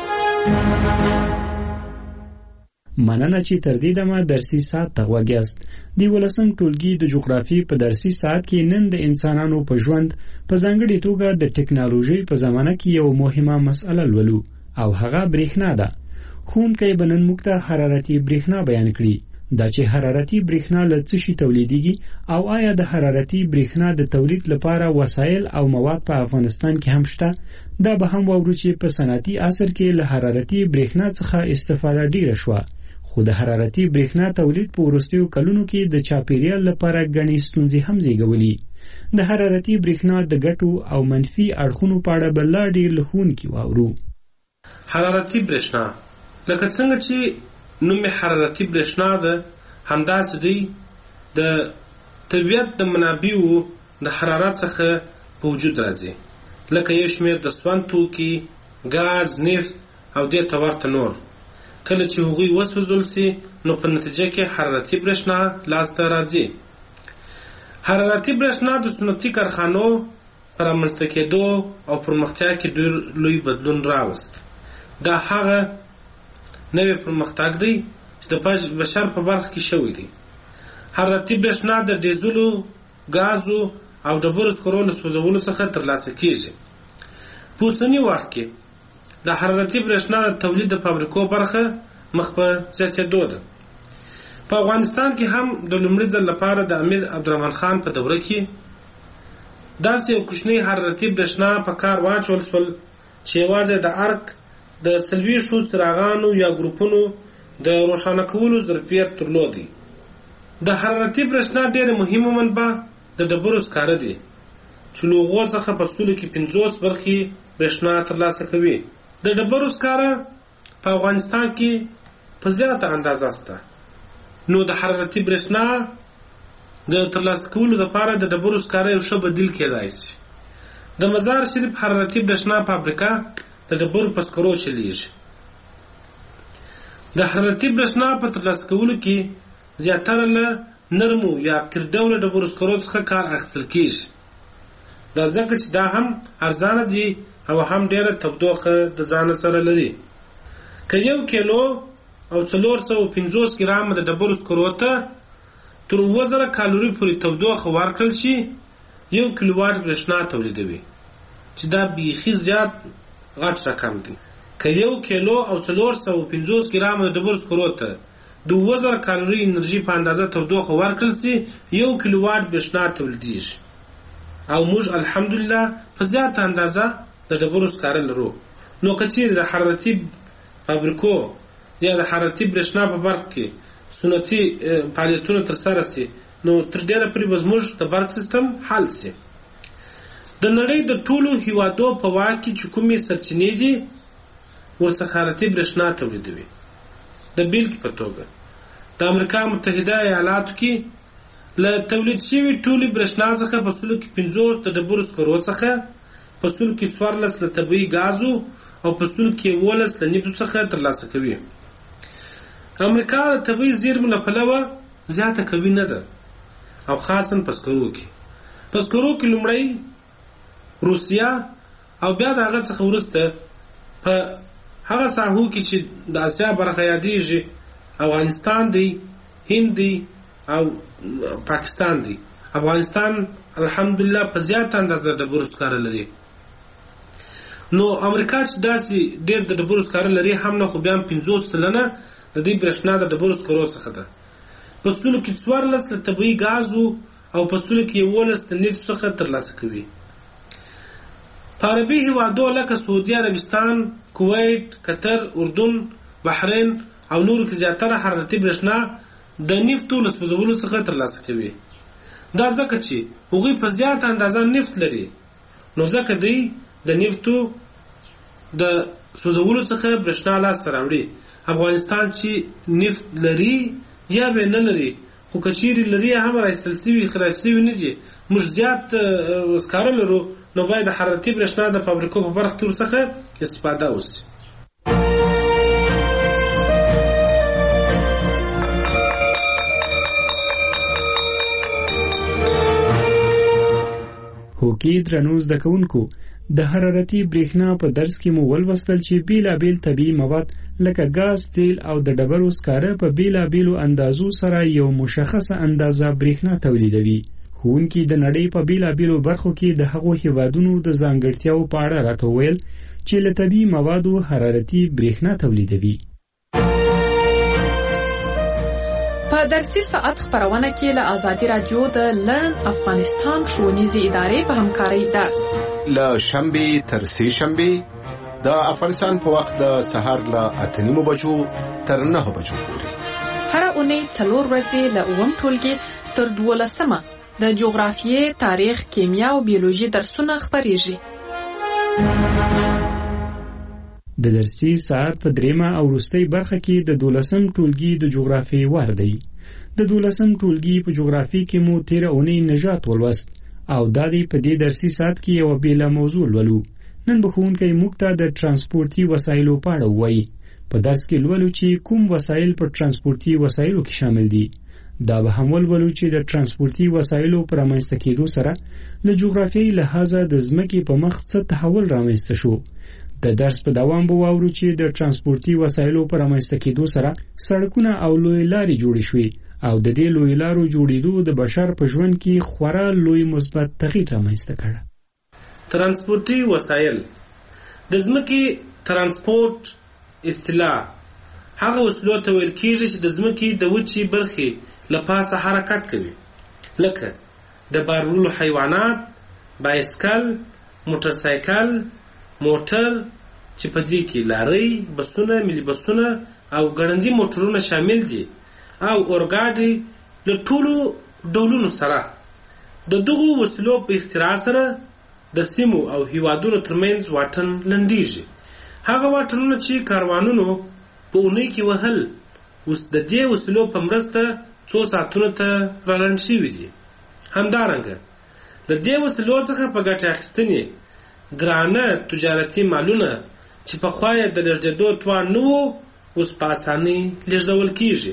مننه چې تر دې دمه درسي ساعت ته غوږ یاست. د ولسم ټولګي د جغرافیې په درسي ساعت کې نن د انسانانو په ژوند په ځانګړې توګه د ټکنالوژۍ په زمانه کې یو مهمه مسئله لولو او هغه برېښنا ده. ښوونکی به نن موږ ته حرارتي برېښنا بیان کړي. دا چې حرارتي برېښنا له څه شي تولیدېږي او آیا د حرارتي برېښنا د تولید لپاره وسایل او مواد په افغانستان کې هم شته، دا به هم واورو چې په صنعتي عصر کې له حرارتي برېښنا څخه استفاده ډیره شوه، خو د حرارتي برېښنا تولید په وروستیو کلونو کې د چاپیریال لپاره ګڼې ستونزې هم زیږولي. د حرارتي برېښنا د ګټو او منفي اړخونو په اړه به لا ډېر له ښوونکي واورو. حرارتي برېښنا لکه څنګه چې نوم حرارتي برېښنا ده، همداسې دی د طبیعت د منابعو د حرارت څخه په وجود راځي، لکه یو شمېر د سون توکي، ګاز، نفت او دې ته ورته نور. کله چې هغوی وسوځول سي نو په نتیجه کې حرارتي برېښنا لاسته راځي. حرارتي برېښنا د صنعتي کارخانو پر رامنځته کېدو او پرمختیا کې ډېر لوی بدلون راوست. دا هغه نوی پرمختګ دی چې د بشر په برخه کې شوی دی. حرارتي برېښنا د ډیزلو، ګازو او ډبرو سکرو له سوځولو څخه ترلاسه کېږي. په اوسني وخت کې د حرارتي برېښنا د تولید د فابریکو برخه مخ په زیاتېدو ده. په افغانستان کې هم د لومړي ځل لپاره د امیر عبدالرحمن خان په دوره کې داسې یو کوچنی حرارتي برېښنا په کار واچول شول چې یوازې د ارک د څلوېښتو څراغانو یا ګروپونو د روښانه کولو ظرفیت درلودی. د حرارتي برېښنا ډېره مهمه منبع د ډبرو سکاره دي چې له هغو څخه په سلو کې پنځوس برخې برېښنا ترلاسه کوي. د ډبرو سکاره په افغانستان کې په زیاته اندازه شته، نو د حرارتي برېښنا د ترلاسه کولو لپاره د ډبرو سکاره یو ښه بدیل کېدای شي. د مزار شریف حرارتي برېښنا فابریکه د ډبرو په سکرو چلیږي. د حرارتي برېښنا په ترلاسه کولو کې زیاتره له نرمو یا قیر ډوله ډبرو سکرو څخه کار اخیستل کېږي. دا ځکه چې دا هم ارزانه دي او هم ډېره تودوخه د ځان سره لري. که یو کیلو او څلور سوه پنځوس ګرامه د ډبرو سکرو ته تر اووه زره کالوري پورې تودوخه ورکړل شي، یو کیلو واټ برېښنا تولیدوي، چې دا بیخي زیات غټ رقم دی. که یو کیلو او څلور سوه پنځوس ګرامه د ډبرو سکرو ته د اووه زره کالوري انرژي په اندازه تودوخه ورکړل شي، یو کیلو واټ برېښنا تولیدېږي. او موږ الحمدلله په زیاته اندازه د ډبرو سکاره لرو. نو که چیرې د حرارتي فابریکو یا د حرارتي برېښنا په برخه کې سنتي فعالیتونه ترسره شي، نو تر ډېره پورې به زموږ د برق سیستم حل شي. د نړۍ د ټولو هیوادو په واک کې چې کومې سرچینې دي ورڅخه راتې برېښنا تولیدوي. د بیلګې په توګه د امریکا متحده ایالاتو کې له تولید شوي ټولې برېښنا څخه په سلو کې پنځوس د ډبرو سکرو څخه، په سلو کې څوارلس له طبیعي ګازو او په سلو کې یولس له نفتو څخه ترلاسه کوي. امریکا د طبیعي زیرمو له پلوه زیاته قوي نه ده او خاصا په سکرو کې. په سکرو کې لومړی روسیا او بیا د هغه څخه وروسته په هغه ساحو کې چې د اسیا برخه یادېږي افغانستان دی، هند دی او پاکستان دی. افغانستان الحمدلله په زیاته اندازه د ډبرو سکاره لري. نو امریکا چې داسې ډېر د ډبرو سکاره لري هم نه، خو بیا هم پنځوس سلنه د دې برېښنا د ډبرو سکرو څخه ده. په سلو کې څوارلس له طبیعي ګازو او په سلو کې یولس د نفتو څخه ترلاسه کوي. په عربي هیوادو لکه سعودي عربستان، کویت، قطر، اردن، بحرین او نورو کې زیاتره حرارتي برېښنا د نفتو له سوځولو څخه ترلاسه کوي. دا ځکه چې هغوی په زیاته اندازه نفت لري، نو ځکه دوی د نفتو د سوځولو څخه برېښنا لاسته راوړي. افغانستان چې نفت لري یا به نه لري، خو که چیرې لري هم راایستل سوي اخراج سوي نه دي، موږ زیات سکاره لرو، نو باید د حرارتي برېښنا د فابریکو په برخه کې ورڅخه استفاده وشي. هوکي درنو زده کوونکو، د حرارتي برېښنا په درس کې مو ولوستل چې بیلابیل طبیعي مواد لکه ګاز، تیل او د ډبرو سکاره په بیلابیلو اندازو سره یو مشخصه اندازه برېښنا تولیدوي. ښوونکي د نړۍ په بیلابیلو برخو کې د هغو هیوادونو د ځانګړتیاو په اړه راته وویل چې له طبیعي موادو حرارتي برېښنا تولیدوي. په درسي ساعت خبرونه کې له ازادي رادیو د لرن افغانستان ښوونیزې ادارې په همکارۍ درس له شنبې تر سې شنبې د افغانستان په وخت د سهار له اته نیمو بجو تر نهه بجو پورې. هره اونۍ څلور ورځې له اووم ټولګي تر دولسمه د جغرافیې، تاریخ، کیمیا او بیولوژي درسونه خپریږي. د درسي ساعت په دریمه او وروستۍ برخه کې د دولسم ټولګي د جغرافیې وار دی. د دولسم ټولګي په جغرافیې کې مو تیره اونۍ نژاد ولوست او دا دی په دې درسي ساعت کې یوه بیله موضوع لولو. نن به ښوونکی موږ ته د ترانسپورتي وسایلو په اړه ووایي. په درس کې لولو چې کوم وسایل په ترانسپورتي وسایلو کې شامل دي. دا به هم ولولو چې د ترانسپورتي وسایلو په رامنځته کېدو سره له جغرافیایي لحاظه د ځمکې په مخ څه تحول رامنځته شو. د درس په دوام به واورو چې د ترانسپورتي وسایلو په رامنځته کېدو سره سړکونه او لوی لارې جوړې شوې او د دې لوی لارو جوړېدو د بشر په ژوند کې خورا لوی مثبت تغییر رامنځته کړ. ترانسپورتي وسایل د ځمکې ترانسپورت اصطلاح هغه وسیلو ته ویل کېږي چې د ځمکې د وچې برخې له پاسه حرکت کوي، لکه د بار وړلو حیوانات، بایسکل، موټر سایکل، موټر چې په دې کې لارۍ، بسونه، ملي بسونه او ګړندي موټرونه شامل دي او اورګاډي له ټولو ډولونو سره. د دغو وسیلو په اختراع سره د سیمو او هیوادونو ترمنځ واټن لنډیږي. هغه واټنونه چې کاروانونو په اونۍ کې وهل اوس د دې وسیلو په مرسته څو ساعتونو ته رالنډ شوي دي. همدارنګه د دې وسیلو څخه په ګټه اخیستنې ګرانه تجارتي مالونه چې پخوا یې د لېږدېدو توان نه و اوس په اسانۍ لېږدول کېږي.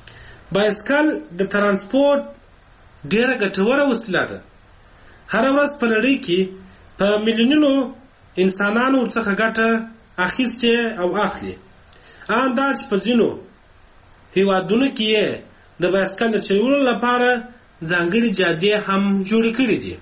بایسکل د ترانسپورت ډېره ګټوره وسیله ده. هره ورځ په نړۍ کې په میلیونونو انسانانو ورڅخه ګټه اخیستې او اخلي. ان دا چې په ځینو هیوادونو کې یې د بایسکل د چلولو لپاره ځانګړي جادې هم جوړې کړي دي.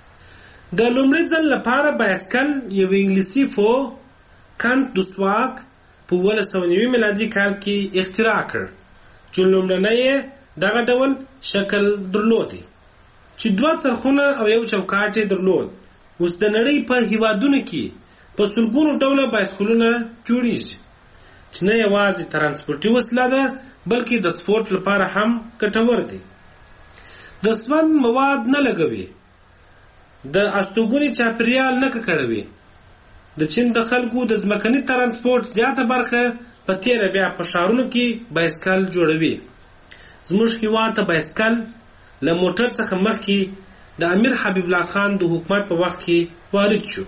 د لومړي ځل لپاره بایسکل یو انګلیسي فو کانت دوسواک په اوولس سوه نوي میلادي کال کې اختراع کړ چې لومړنی یې دغه ډول شکل درلودی چې دوه څرخونه او یو چوکاټ یې درلود. اوس د نړۍ په هیوادونو کې په سلګونو ډوله بایسکلونه جوړیږي چې نه یوازې ترانسپورتي وسیله ده بلکې د سپورت لپاره هم ګټور دی. د سون مواد نه لګوي د استوګنې چاپیریال نه ککړوي. د چین د خلکو د ځمکني ترانسپورت زیاته برخه په تیره بیا په ښارونو کې بایسکل جوړوي. زموږ هېواد ته بایسکل له موټر څخه مخکې د امیر حبیب الله خان د حکومت په وخت کې وارد شو.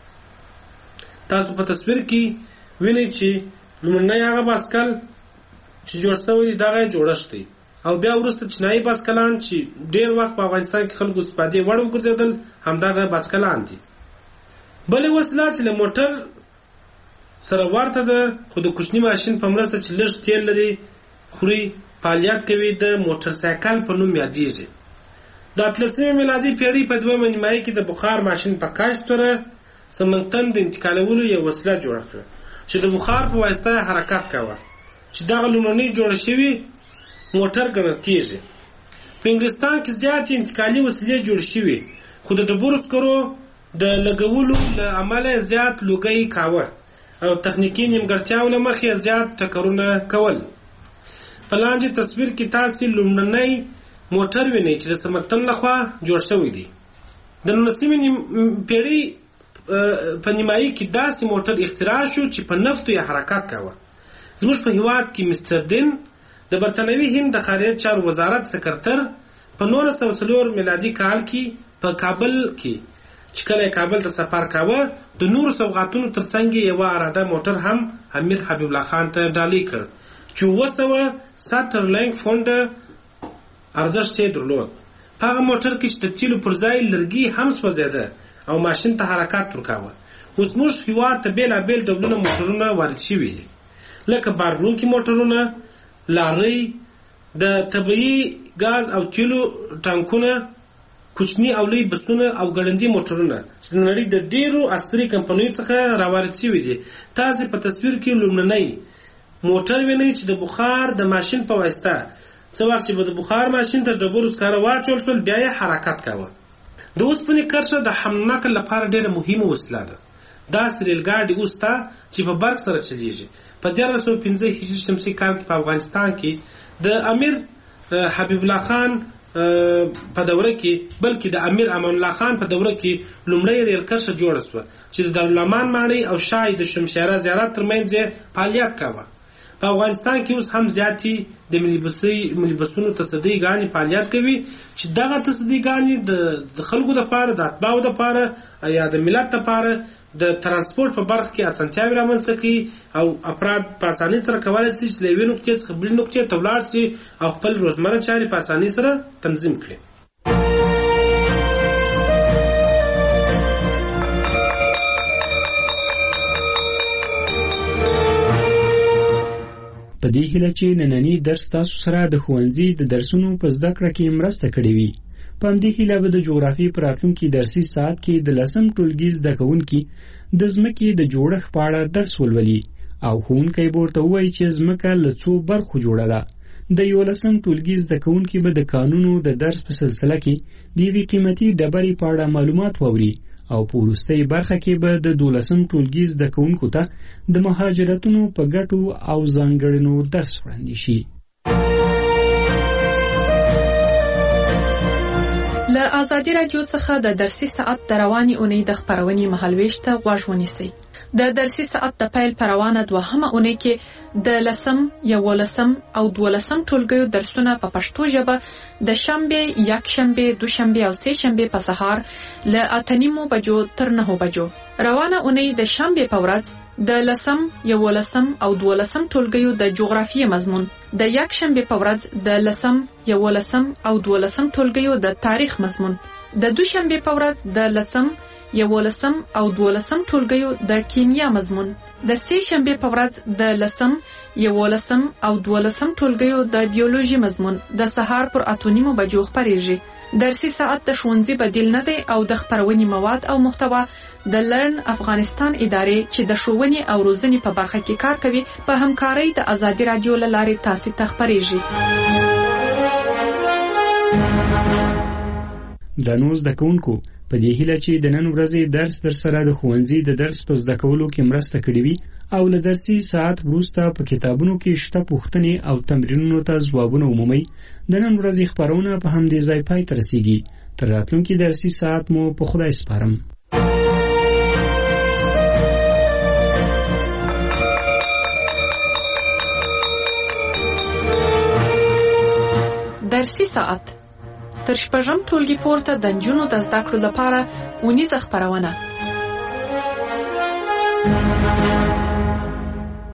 تاسو په تصویر کې وینئ چې لومړنی هغه بایسکل چې جوړ شوی دی دغه جوړښت دی او بیا وروسته چینایي بایسکلان چې ډېر وخت په افغانستان کې خلکو استفادې وړ وګرځېدل همدغه بایسکلان دي. بلې وسیله چې له موټر سره ورته ده خو د کوچني ماشین په مرسته چې لږ تیل لري خوري فعالیت کوي د موټر سایکل په نوم یادېږي. د اتلسمې میلادي پیړۍ په دویمه نیمایي کې د بخار ماشین په کشف سره سمنګتن د انتقالولو یو وسیله جوړه کړه چې د بخار په واسطه حرکت کوه چې دغه لومړنۍ جوړه شوي موټر ګڼل کېږي. په انګلستان کې زیاتې انتقالي وسیلې جوړ شوي خو د ډبرو سکرو د لګولو له امله زیات لوګی کاوه او تخنیکي نیمګړتیاو له مخې زیات ټکرونه کول. په لاندې تصویر کې تاسې لومړنی موټر وینئ چې د سمنګتن لخوا جوړ شوی دی. د نولسمې پیړۍ په نیمایي کې داسې موټر اختراع شو چې په نفتو یې حرکت کاوه. زموږ په هېواد کې مستر دین د برطانوي هند د خارجه چارو وزارت سکرتر په نولس سوه څلور میلادي کال کې په کابل کې چې کله کابل ته سفر کاوه د نورو سوغاتونو ترڅنګ یوه اراده موټر هم امیر حبیب الله خان ته ډالۍ کړ چې اووه سوه سټرلینګ فونډه ارزښت یې درلود. په هغه موټر کې چې د تیلو پر ځای لرګي هم سوځېده او ماشین ته حرکت ورکاوه. اوس زموږ هېواد ته بېلابېل ډولونه موټرونه وارد شوي دي لکه بارونکي موټرونه، لارۍ، د طبیعي ګاز او تیلو ټانکونه، کوچني او لوی بسونه او ګړندي موټرونه چې د نړۍ د ډېرو عصري کمپنیو څخه راوارد شوي دي. تاسې په تصویر کې لومړنی موټر وینئ چې د بخار د ماشین په واسطه څه وخت چې به د بخار ماشین ته ډبرو سکاره واچول شول بیا یې حرکت کاوه. د اوسپنې کرښه د حمل نقل لپاره ډېره مهمه وسیله ده. داسې ریلګاډي اوس ته چې په برق سره چلیږي. په دیارلس سوه پنځه هجري شمسي کال کې په افغانستان کې د امیر حبیب الله خان په دوره کې بلکې د امیر امان الله خان په دوره کې لومړی ریل کرښه جوړه شوه چې د دارالامان ماڼۍ او شاه د شمشیره زیارت ترمنځ یې فعالیت کاوه. په افغانستان کې اوس هم زیاتې د ملي بسونو تصدیګانې فعالیت کوي چې دغه تصدیګانې د خلکو دپاره د اتباعو دپاره یا د ملت دپاره د ترانسپورت په برخه کې اسانتیاوې رامنځته کوي او افراد په اسانۍ سره کولی شي چې له یوې نقطې څخه بلې نقطې ته ولاړ شي او خپل روزمره چارې په اسانۍ سره تنظیم کړي. په دې هیله چې نننی درس تاسو سره د ښوونځي د درسونو په زده کړه کې مرسته کړې وي. په همدې هیله به د جغرافیې په راتلونکي درسي ساعت کې د لسم ټولګي زده کوونکي د ځمکې د جوړښت په اړه درس ولولي او ښوونکی به ورته ووایي چې ځمکه له څو برخو جوړه ده. د یولسم ټولګي زده کوونکي به د قانونو د درس په سلسله کې د یوې قیمتي ډبرې په اړه معلومات واوري او په وروستۍ برخه کې به د دولسم ټولګي زده کوونکو ته د مهاجرتونو په ګټو او ځانګړنو درس وړاندې شي. له ازادي راډیو څخه د درسي ساعت د روانې اونۍ د خپرونې مهالویش ته غوږ ونیسئ. د درسي ساعت د پیل په روانه دوهمه اونۍ کې د لسم، یولسم او دولسم ټولګیو درسونه په پښتو ژبه د شنبې، یکشنبې، دوشنبې او سه شنبې په سهار له اته نیمو بجو تر نهو بجو. روانه اونۍ د شنبې په ورځ د لسم، یولسم او دولسم ټولګیو د جغرافیې مضمون، د یکشنبې په ورځ د لسم، یولسم او دولسم ټولګیو د تاریخ مضمون، د دوشنبې په ورځ د لسم، یولسم او دولسم ټولګیو د کیمیا مضمون، د سه شنبې په ورځ د لسم، یولسم او دولسم ټولګیو د بیولوژي مضمون د سهار پر اته نیمو بجو خپریږي. درسي ساعت د ښوونځي بدیل نه دی او د خپرونې مواد او محتوا د لرن افغانستان ادارې چې د ښوونې او روزنې په برخه کې کار کوي په همکارۍ د ازادي راډیو له لارې تاسو ته خپریږي. درنو زده کوونکو، په دې هیله چې د نن ورځې درس در سره د ښوونځي د درس په زده کولو کې مرسته کړې وي او له درسي ساعت وروسته په کتابونو کې شته پوښتنې او تمرینونو ته ځوابونه ومومئ. د نن ورځې خپرونه په همدې ځای پای ته رسیږي. تر راتلونکي درسي ساعت مو په خدای سپارم. درسي ساعت تر شپږم ټولګي پورته د نجونو د زده کړو لپاره اونیزه خپرونه